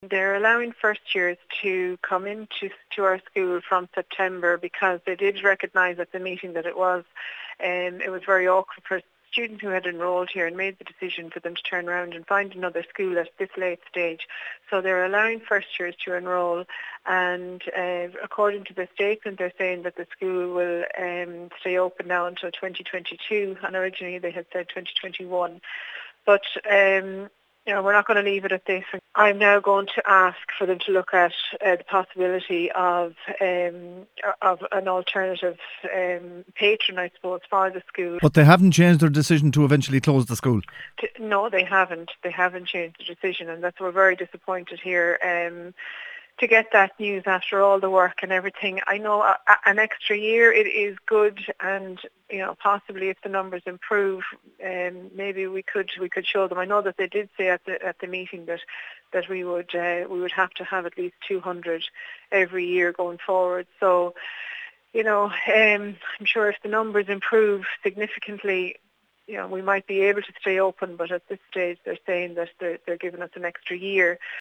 They're allowing first years to come into our school from September because they did recognise at the meeting that it was very awkward for students who had enrolled here and made the decision for them to turn around and find another school at this late stage. So they're allowing first years to enrol, and according to the statement they're saying that the school will stay open now until 2022, and originally they had said 2021. But we're not going to leave it at this. I'm now going to ask for them to look at the possibility of an alternative patron, I suppose, for the school. But they haven't changed their decision to eventually close the school? No, they haven't. They haven't changed the decision, and that's why we're very disappointed here. To get that news after all the work and everything. I know an extra year, it is good, and possibly if the numbers improve, maybe we could show them. I know that they did say at the meeting that we would have to have at least 200 every year going forward. So I'm sure if the numbers improve significantly, we might be able to stay open. But at this stage, they're saying that they're giving us an extra year.